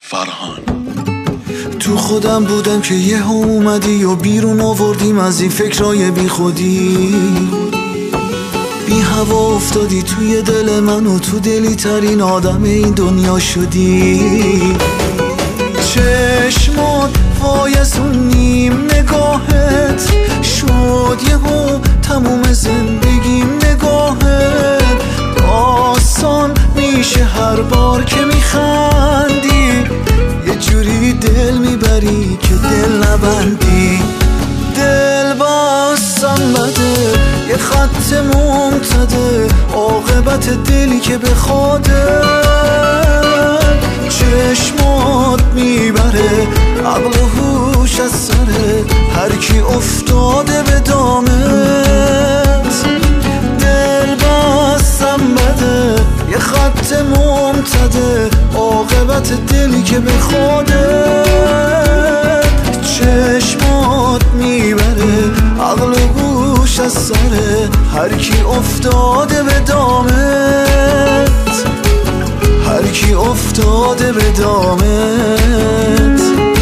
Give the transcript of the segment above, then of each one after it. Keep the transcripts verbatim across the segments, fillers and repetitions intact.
فرهان. تو خودم بودم که یه اومدی و بیرون آوردیم از این فکرای بی خودی، بی هوا افتادی توی دل من و تو دلی ترین آدم این دنیا شدی. چشمات وای از اون نیم نگاهت شد یهو تموم زندگیم نگاهت. داستان میشه هر بار که میخندی، یه جوری دل میبری که دل نبندی. دل بستم بده یه خط ممتده، عاقبت دلی که به خودت. چشمات میبره عقل و هوش از سره هر کی افتاده به دامت. دل بستم بده یه خط ممتده، عاقبت دلی که به خودت. چشمات میبره عقل و گوش از سره هر کی افتاده به دامت، هر کی افتاده به دامت.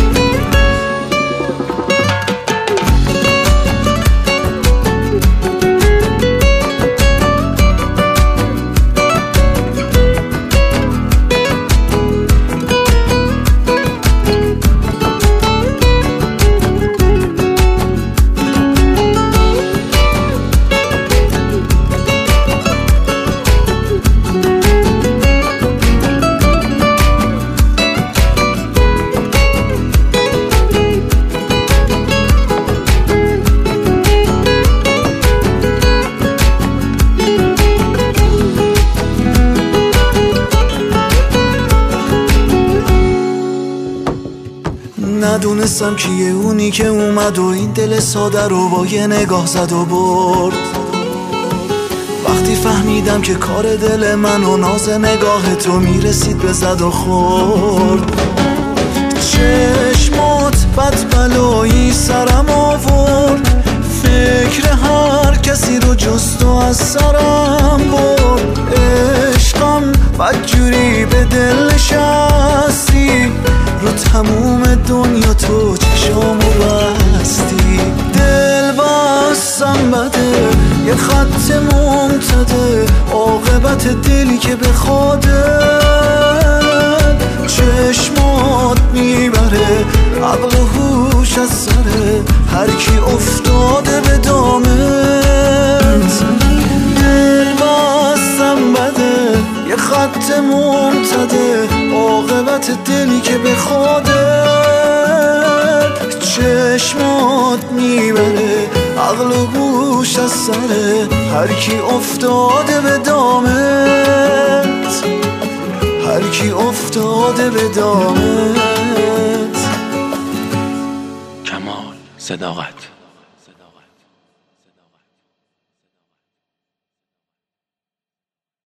ندونستم کیه اونی که اومد و این دل ساده رو با یه نگاه زد و برد. وقتی فهمیدم که کار دل من و ناز نگاه تو میرسید به زد و خورد. چشمات بد بلایی سرم آورد، فکر هر کسی رو جست و از سرم برد. عشقم بدجوری به دل نشستی، رو تموم دنیا تو چشامو بستی. دل بستم بده یه خط ممتده، عاقبت دلی که به خودت. چشمات میبره عقل و هوش از سره هر کی افتاده به دامت. دل بستم بده یه خط ممتده، عاقبت دلی که به خودت. چشمات میبره عقل و گوش از سره هر کی افتاده به دامت، هر کی افتاده به دامت. کمال صداقت.